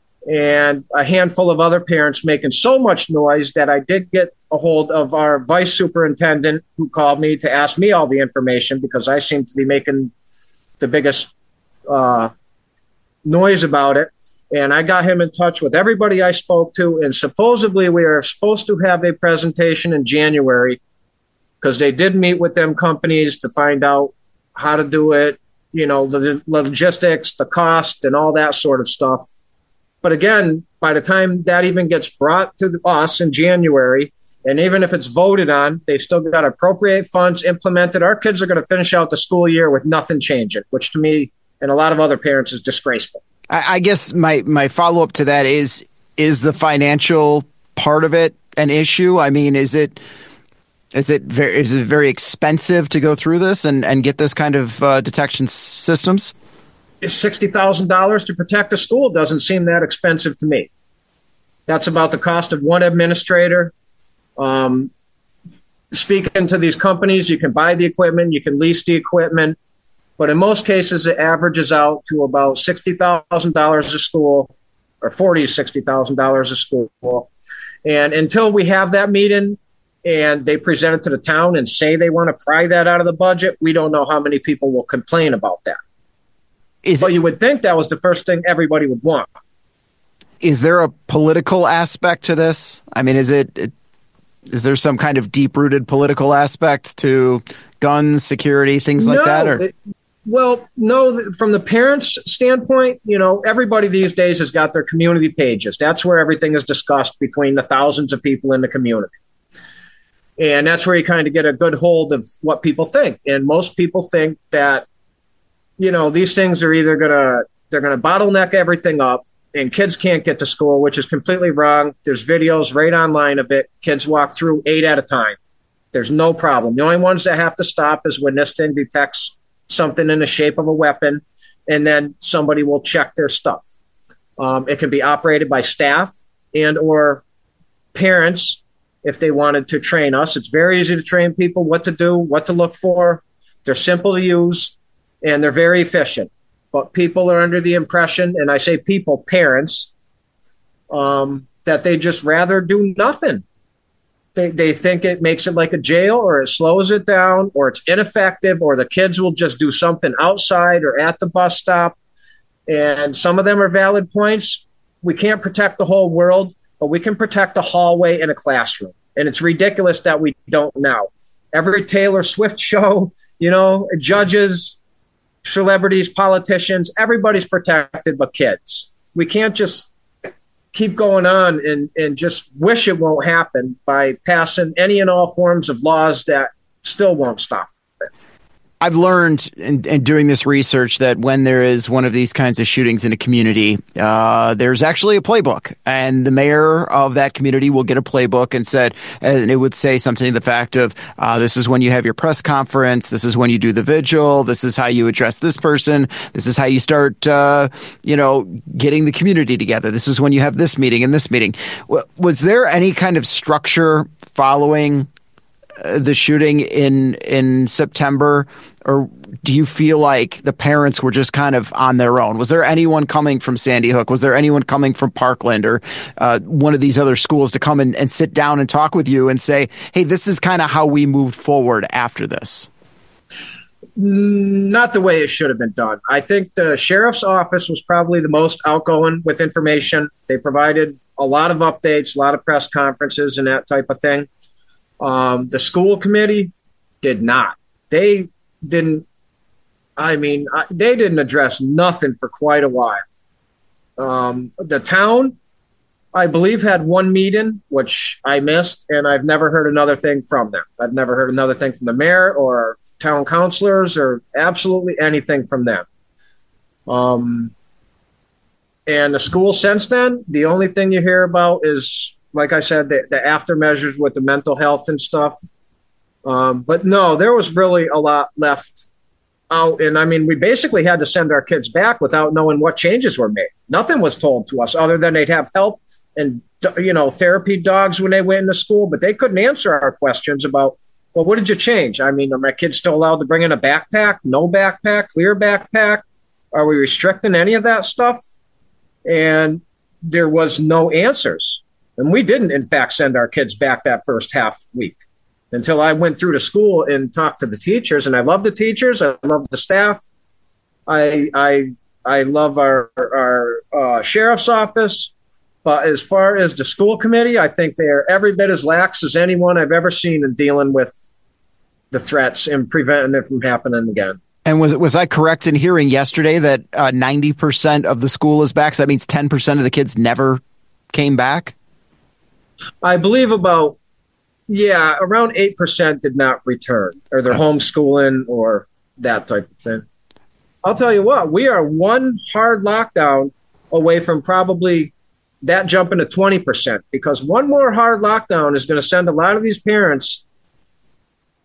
and a handful of other parents making so much noise, that I did get a hold of our vice superintendent, who called me to ask me all the information because I seem to be making the biggest uh, noise about it. And I got him in touch with everybody I spoke to, and supposedly we are supposed to have a presentation in January, because they did meet with them companies to find out how to do it, you know, the logistics, the cost, and all that sort of stuff. But again, by the time that even gets brought to us in January, and even if it's voted on, they've still got to appropriate funds implemented. Our kids are going to finish out the school year with nothing changing, which to me and a lot of other parents is disgraceful. I, I guess my, my follow-up to that is, is the financial part of it an issue? I mean, is it Is it very is it very expensive to go through this and, and get this kind of uh, detection systems? sixty thousand dollars to protect a school doesn't seem that expensive to me. That's about the cost of one administrator. Um, speaking to these companies, you can buy the equipment, you can lease the equipment, but in most cases it averages out to about sixty thousand dollars a school, or forty thousand dollars, sixty thousand dollars a school. And until we have that meeting and they present it to the town and say they want to pry that out of the budget, we don't know how many people will complain about that. Is but it, you would think that was the first thing everybody would want. Is there a political aspect to this? I mean, is it is there some kind of deep-rooted political aspect to guns, security, things like no, that? Or? It, well, no, from the parents' standpoint, you know, everybody these days has got their community pages. That's where everything is discussed between the thousands of people in the community. And that's where you kind of get a good hold of what people think. And most people think that, you know, these things are either going to, they're going to bottleneck everything up and kids can't get to school, which is completely wrong. There's videos right online of it. Kids walk through eight at a time. There's no problem. The only ones that have to stop is when this thing detects something in the shape of a weapon, and then somebody will check their stuff. Um, it can be operated by staff and or parents if they wanted to train us. It's very easy to train people what to do, what to look for. They're simple to use, and they're very efficient. But people are under the impression, and I say people, parents, um, that they just rather do nothing. They, they think it makes it like a jail, or it slows it down, or it's ineffective, or the kids will just do something outside or at the bus stop. And some of them are valid points. We can't protect the whole world, but we can protect a hallway and a classroom. And it's ridiculous that we don't now. Every Taylor Swift show, you know, judges, celebrities, politicians, everybody's protected but kids. We can't just keep going on and, and just wish it won't happen by passing any and all forms of laws that still won't stop it. I've learned in, in doing this research that when there is one of these kinds of shootings in a community, uh, there's actually a playbook, and the mayor of that community will get a playbook and said, and it would say something to the fact of, uh, this is when you have your press conference. This is when you do the vigil. This is how you address this person. This is how you start, uh, you know, getting the community together. This is when you have this meeting and this meeting. Was there any kind of structure following the shooting in in September, or do you feel like the parents were just kind of on their own? Was there anyone coming from Sandy Hook? Was there anyone coming from Parkland or uh, one of these other schools to come and, and sit down and talk with you and say, hey, this is kind of how we moved forward after this? Not the way it should have been done. I think the sheriff's office was probably the most outgoing with information. They provided a lot of updates, a lot of press conferences and that type of thing. Um, the school committee did not. They didn't, I mean, I, they didn't address nothing for quite a while. Um, the town, I believe, had one meeting, which I missed, and I've never heard another thing from them. I've never heard another thing from the mayor or town councilors or absolutely anything from them. Um, and the school since then, the only thing you hear about is, like I said, the, the after measures with the mental health and stuff. Um, but no, there was really a lot left out. And I mean, we basically had to send our kids back without knowing what changes were made. Nothing was told to us other than they'd have help and, you know, therapy dogs when they went into school, but they couldn't answer our questions about, well, what did you change? I mean, are my kids still allowed to bring in a backpack? No backpack, clear backpack? Are we restricting any of that stuff? And there was no answers. And we didn't, in fact, send our kids back that first half week until I went through to school and talked to the teachers. And I love the teachers. I love the staff. I I I love our our uh, sheriff's office. But as far as the school committee, I think they are every bit as lax as anyone I've ever seen in dealing with the threats and preventing it from happening again. And was was I correct in hearing yesterday that uh, ninety percent of the school is back? So that means ten percent of the kids never came back? I believe about, yeah, around eight percent did not return, or they're homeschooling or that type of thing. I'll tell you what, we are one hard lockdown away from probably that jumping to twenty percent, because one more hard lockdown is going to send a lot of these parents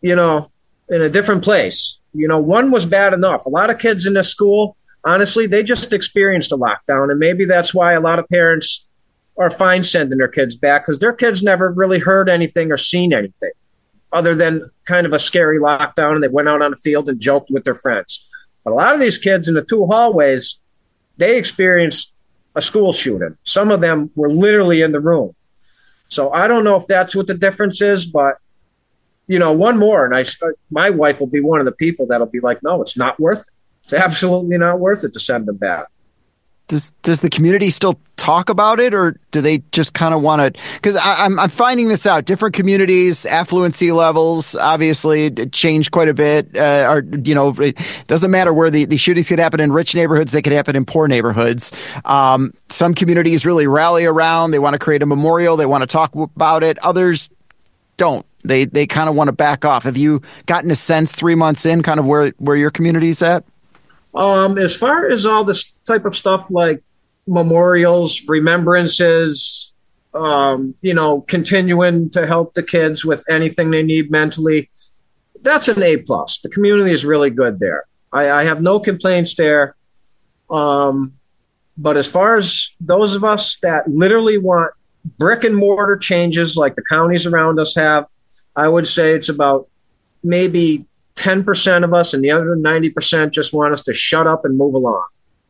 you know, in a different place. You know, one was bad enough. A lot of kids in this school, honestly, they just experienced a lockdown, and maybe that's why a lot of parents are fine sending their kids back, because their kids never really heard anything or seen anything other than kind of a scary lockdown, and they went out on the field and joked with their friends. But a lot of these kids in the two hallways, they experienced a school shooting. Some of them were literally in the room. So I don't know if that's what the difference is, but, you know, one more, and I, my wife will be one of the people that'll be like, no, it's not worth it. It's absolutely not worth it to send them back. Does does the community still talk about it, or do they just kind of want to? Because I'm I'm finding this out. Different communities, affluency levels, obviously change quite a bit. Uh, or you know, it doesn't matter where the, the shootings could happen in rich neighborhoods; they could happen in poor neighborhoods. Um, some communities really rally around. They want to create a memorial. They want to talk about it. Others don't. They they kind of want to back off. Have you gotten a sense three months in, kind of where where your community's at? Um, as far as all this type of stuff like memorials, remembrances, um, you know, continuing to help the kids with anything they need mentally, that's an A plus. The community is really good there. I, I have no complaints there. Um, but as far as those of us that literally want brick and mortar changes like the counties around us have, I would say it's about maybe ten percent of us, and the other ninety percent just want us to shut up and move along.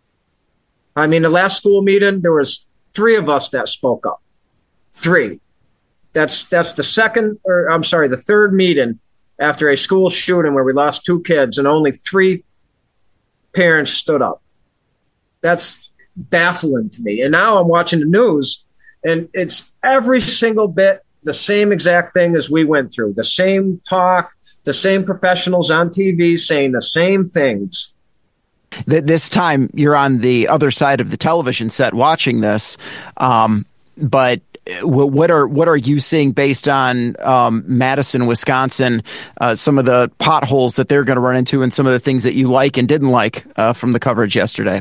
I mean, the last school meeting, there was three of us that spoke up. Three. That's that's the second, or I'm sorry, the third meeting after a school shooting where we lost two kids and only three parents stood up. That's baffling to me. And now I'm watching the news, and it's every single bit the same exact thing as we went through. The same talk, the same professionals on T V saying the same things. This time you're on the other side of the television set watching this. Um, but what are what are you seeing based on um, Madison, Wisconsin, uh, some of the potholes that they're going to run into and some of the things that you like and didn't like uh, from the coverage yesterday?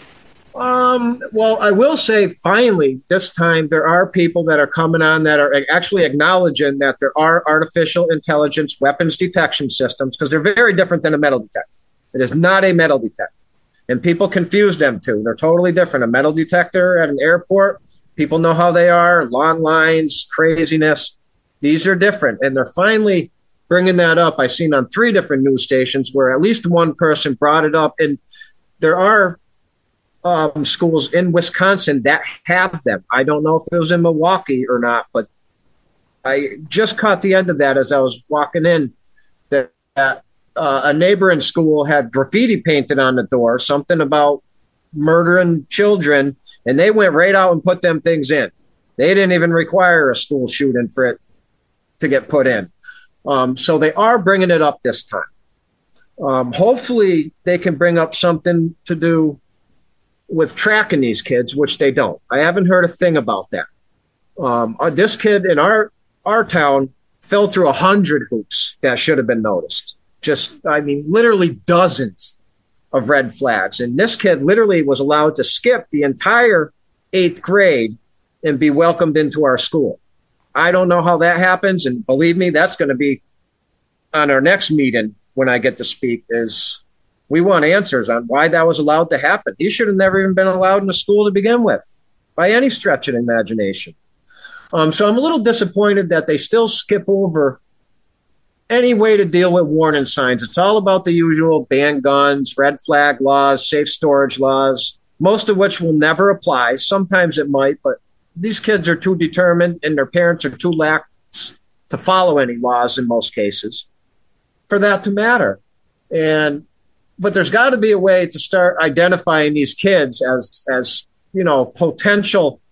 Um, well, I will say finally this time there are people that are coming on that are actually acknowledging that there are artificial intelligence weapons detection systems, because they're very different than a metal detector. It is not a metal detector. And people confuse them two. They're totally different. A metal detector at an airport, people know how they are, long lines, craziness. These are different. And they're finally bringing that up. I've seen on three different news stations where at least one person brought it up. And there are um, schools in Wisconsin that have them. I don't know if it was in Milwaukee or not, but I just caught the end of that as I was walking in, that uh, uh, a neighboring school had graffiti painted on the door, something about murdering children, and they went right out and put them things in. They didn't even require a school shooting for it to get put in. Um, so they are bringing it up this time. Um, hopefully they can bring up something to do with tracking these kids, which they don't. I haven't heard a thing about that. Um, this kid in our our town fell through a hundred hoops that should have been noticed. Just, I mean, literally dozens of red flags. And this kid literally was allowed to skip the entire eighth grade and be welcomed into our school. I don't know how that happens. And believe me, that's going to be on our next meeting when I get to speak, is we want answers on why that was allowed to happen. He should have never even been allowed in the school to begin with, by any stretch of imagination. Um, so I'm a little disappointed that they still skip over any way to deal with warning signs. It's all about the usual ban guns, red flag laws, safe storage laws, most of which will never apply. Sometimes it might, but these kids are too determined and their parents are too lax to follow any laws in most cases for that to matter. And but there's got to be a way to start identifying these kids as, as you know, potential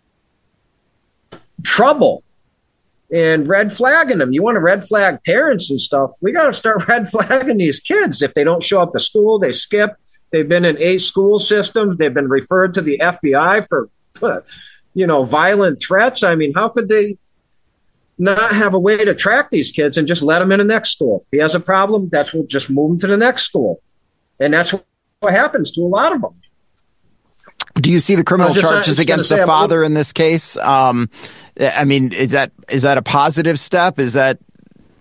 trouble and red flagging them. You want to red flag parents and stuff. We got to start red flagging these kids. If they don't show up to school, they skip. They've been in eight school systems. They've been referred to the F B I for, you know, violent threats. I mean, how could they not have a way to track these kids and just let them in the next school? If he has a problem, that's what, just move them to the next school. And that's what happens to a lot of them. Do you see the criminal just, charges against the father in this case? Um, I mean, is that is that a positive step? Is that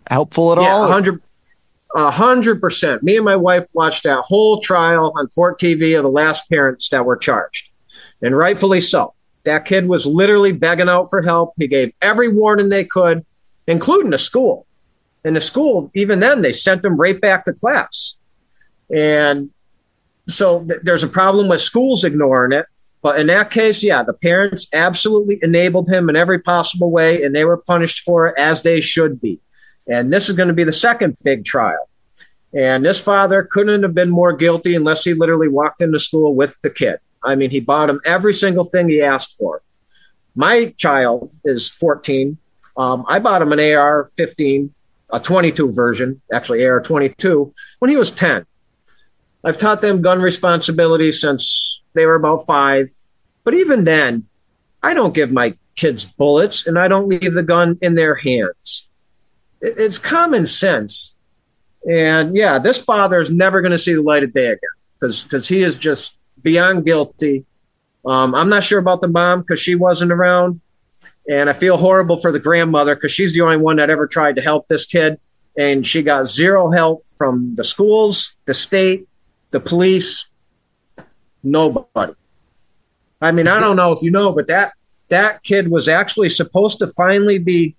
helpful at yeah, all? one hundred A hundred percent. Me and my wife watched that whole trial on court T V of the last parents that were charged, and rightfully so. That kid was literally begging out for help. He gave every warning they could, including the school. And the school, even then, they sent him right back to class. And so th- there's a problem with schools ignoring it. But in that case, yeah, the parents absolutely enabled him in every possible way, and they were punished for it as they should be. And this is going to be the second big trial. And this father couldn't have been more guilty unless he literally walked into school with the kid. I mean, he bought him every single thing he asked for. My child is fourteen. Um, I bought him an A R fifteen, a twenty-two version, actually A R twenty-two, when he was ten. I've taught them gun responsibility since they were about five. But even then, I don't give my kids bullets, and I don't leave the gun in their hands. It's common sense. And yeah, this father is never going to see the light of day again because because he is just beyond guilty. Um, I'm not sure about the mom because she wasn't around. And I feel horrible for the grandmother because she's the only one that ever tried to help this kid. And she got zero help from the schools, the state, the police, nobody. I mean, I don't know if you know, but that, that kid was actually supposed to finally be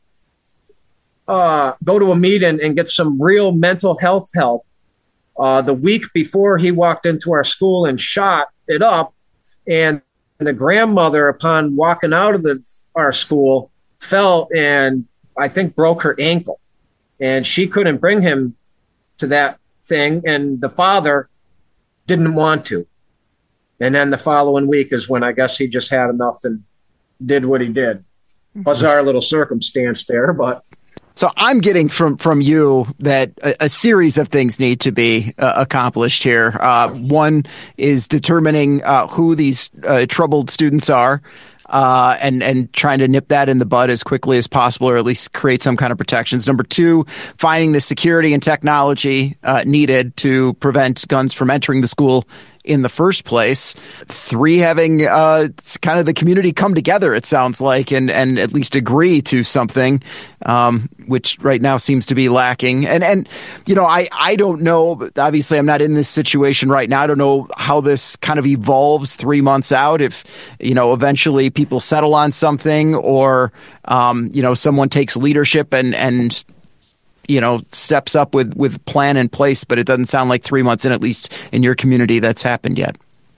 Uh, go to a meeting and get some real mental health help uh, the week before he walked into our school and shot it up. And the grandmother, upon walking out of the, our school, fell and I think broke her ankle. And she couldn't bring him to that thing. And the father didn't want to. And then the following week is when I guess he just had enough and did what he did. Bizarre little circumstance there, but... So I'm getting from, from you that a, a series of things need to be uh, accomplished here. Uh, one is determining uh, who these uh, troubled students are uh, and, and trying to nip that in the bud as quickly as possible, or at least create some kind of protections. Number two, finding the security and technology uh, needed to prevent guns from entering the school in the first place. Three, having uh, kind of the community come together, it sounds like, and, and at least agree to something, um, which right now seems to be lacking. And, and you know, I, I don't know, but obviously I'm not in this situation right now. I don't know how this kind of evolves three months out, if, you know, eventually people settle on something or, um, you know, someone takes leadership and, and you know, steps up with, with plan in place, but it doesn't sound like three months in, at least in your community, that's happened yet.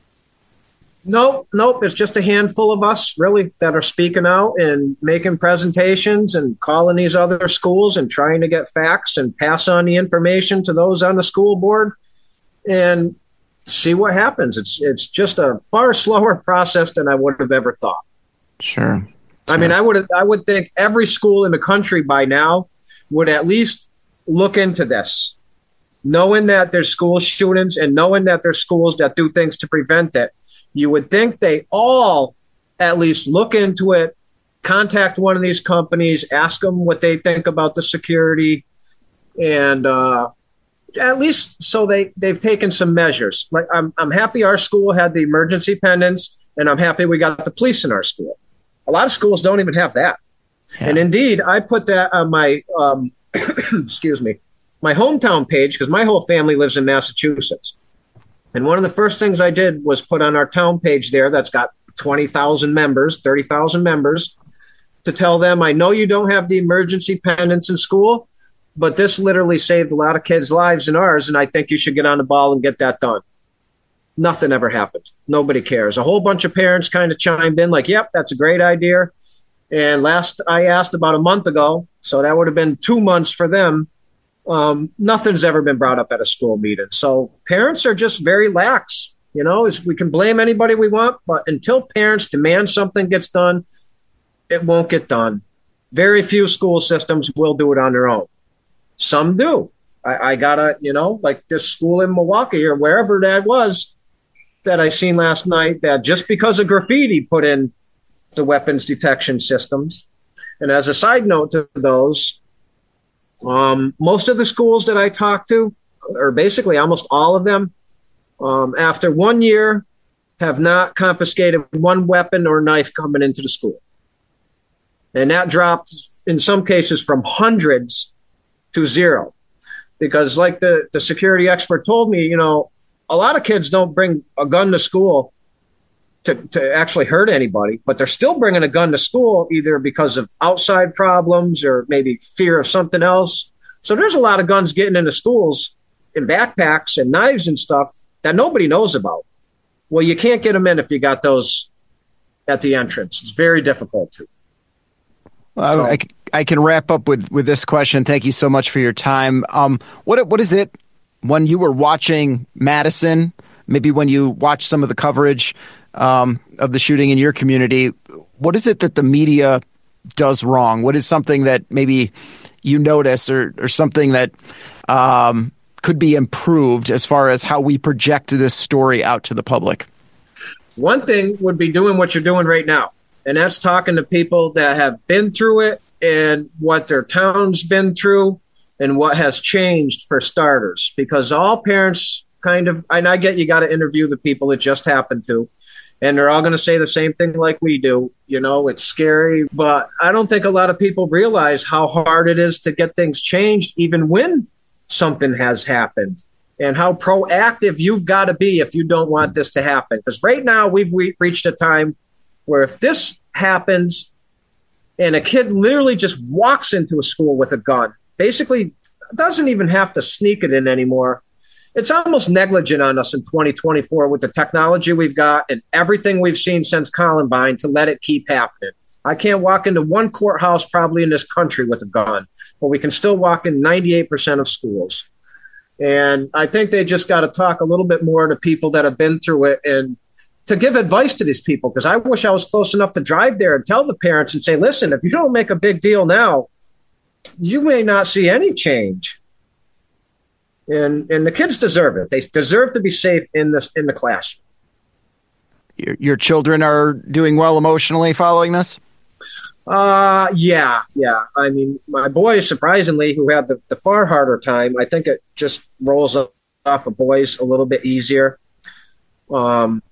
Nope, nope. It's just a handful of us really that are speaking out and making presentations and calling these other schools and trying to get facts and pass on the information to those on the school board and see what happens. It's, it's just a far slower process than I would have ever thought. Sure. I mean, I would, I would think every school in the country by now would at least look into this, knowing that there's school shootings and knowing that there's schools that do things to prevent it. You would think they all at least look into it, contact one of these companies, ask them what they think about the security, and uh, at least so they, they've taken some measures. Like I'm, I'm happy our school had the emergency pendants, and I'm happy we got the police in our school. A lot of schools don't even have that. Yeah. And indeed, I put that on my, um, excuse me, my hometown page because my whole family lives in Massachusetts. And one of the first things I did was put on our town page there that's got twenty thousand members, thirty thousand members, to tell them, I know you don't have the emergency pendants in school, but this literally saved a lot of kids' lives and ours, and I think you should get on the ball and get that done. Nothing ever happened. Nobody cares. A whole bunch of parents kind of chimed in like, yep, that's a great idea. And last I asked about a month ago, so that would have been two months for them. Um, nothing's ever been brought up at a school meeting. So parents are just very lax. You know, is we can blame anybody we want, but until parents demand something gets done, it won't get done. Very few school systems will do it on their own. Some do. I, I got a, you know, like this school in Milwaukee or wherever that was that I seen last night that just because of graffiti put in the weapons detection systems. And as a side note to those, um, most of the schools that I talked to, or basically almost all of them, um, after one year have not confiscated one weapon or knife coming into the school. And that dropped in some cases from hundreds to zero. Because like the, the security expert told me, you know, a lot of kids don't bring a gun to school to, to actually hurt anybody, but they're still bringing a gun to school either because of outside problems or maybe fear of something else. So there's a lot of guns getting into schools in backpacks and knives and stuff that nobody knows about. Well, you can't get them in if you got those at the entrance. It's very difficult to. Well, so, I, I can wrap up with, with this question. Thank you so much for your time. Um, what what is it when you were watching Madison, maybe when you watched some of the coverage um, of the shooting in your community, what is it that the media does wrong? What is something that maybe you notice or, or something that um, could be improved as far as how we project this story out to the public? One thing would be doing what you're doing right now, and that's talking to people that have been through it and what their town's been through and what has changed for starters. Because all parents kind of, and I get you got to interview the people it just happened to, and they're all going to say the same thing like we do. You know, it's scary, but I don't think a lot of people realize how hard it is to get things changed even when something has happened, and how proactive you've got to be if you don't want this to happen. Because right now we've re- reached a time where if this happens and a kid literally just walks into a school with a gun, basically doesn't even have to sneak it in anymore, it's almost negligent on us in twenty twenty-four with the technology we've got and everything we've seen since Columbine to let it keep happening. I can't walk into one courthouse probably in this country with a gun, but we can still walk in ninety-eight percent of schools. And I think they just got to talk a little bit more to people that have been through it and to give advice to these people, because I wish I was close enough to drive there and tell the parents and say, listen, if you don't make a big deal now, you may not see any change. And and the kids deserve it. They deserve to be safe in this in the classroom. Your, your children are doing well emotionally following this? Uh, yeah, yeah. I mean, my boys, surprisingly, who had the, the far harder time, I think it just rolls off of boys a little bit easier. Um,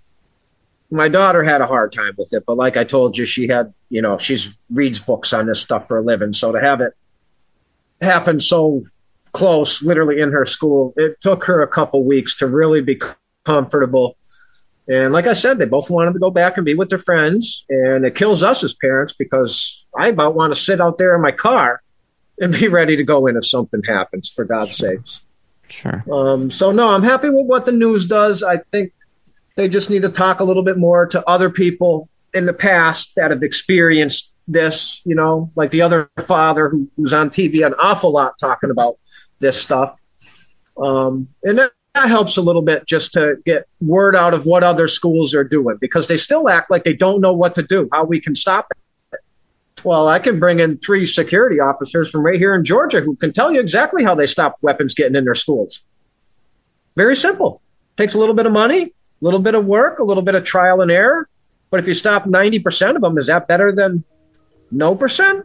my daughter had a hard time with it, but like I told you, she had, you know, she's reads books on this stuff for a living. So to have it happen so close, literally in her school, it took her a couple weeks to really be comfortable. And like I said, they both wanted to go back and be with their friends. And it kills us as parents because I about want to sit out there in my car and be ready to go in if something happens, for God's Sure. sakes. Sure. Um, so, no, I'm happy with what the news does. I think they just need to talk a little bit more to other people in the past that have experienced this, you know, like the other father who, who's on T V an awful lot talking about this stuff. Um, and that, that helps a little bit just to get word out of what other schools are doing, because they still act like they don't know what to do, how we can stop it. Well, I can bring in three security officers from right here in Georgia who can tell you exactly how they stop weapons getting in their schools. Very simple. Takes a little bit of money, a little bit of work, a little bit of trial and error. But if you stop ninety percent of them, is that better than no percent?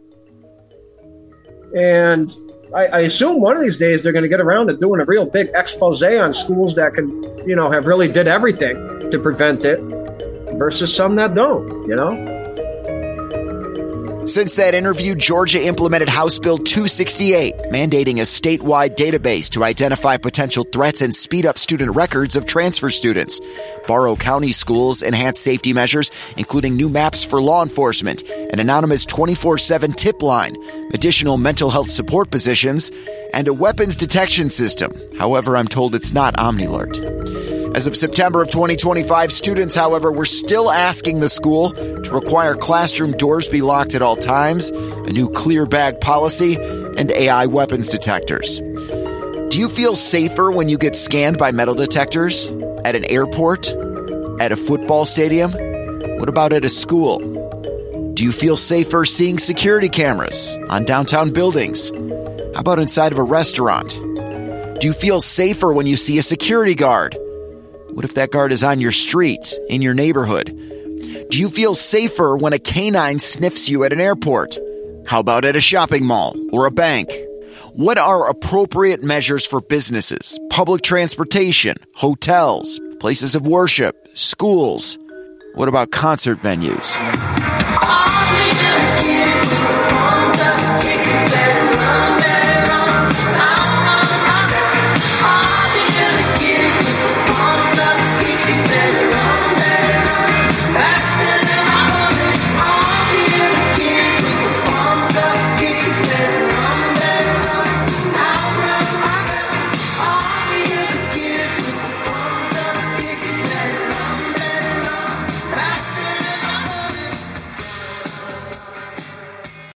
And I, I assume one of these days they're going to get around to doing a real big expose on schools that can, you know, have really did everything to prevent it versus some that don't, you know? Since that interview, Georgia implemented House Bill two sixty-eight, mandating a statewide database to identify potential threats and speed up student records of transfer students. Barrow County schools enhanced safety measures, including new maps for law enforcement, an anonymous twenty-four seven tip line, additional mental health support positions, and a weapons detection system. However, I'm told it's not OmniAlert. As of September of twenty twenty-five, students, however, were still asking the school to require classroom doors be locked at all times, a new clear bag policy, and A I weapons detectors. Do you feel safer when you get scanned by metal detectors? At an airport? At a football stadium? What about at a school? Do you feel safer seeing security cameras on downtown buildings? How about inside of a restaurant? Do you feel safer when you see a security guard? What if that guard is on your street, in your neighborhood? Do you feel safer when a canine sniffs you at an airport? How about at a shopping mall or a bank? What are appropriate measures for businesses, public transportation, hotels, places of worship, schools? What about concert venues?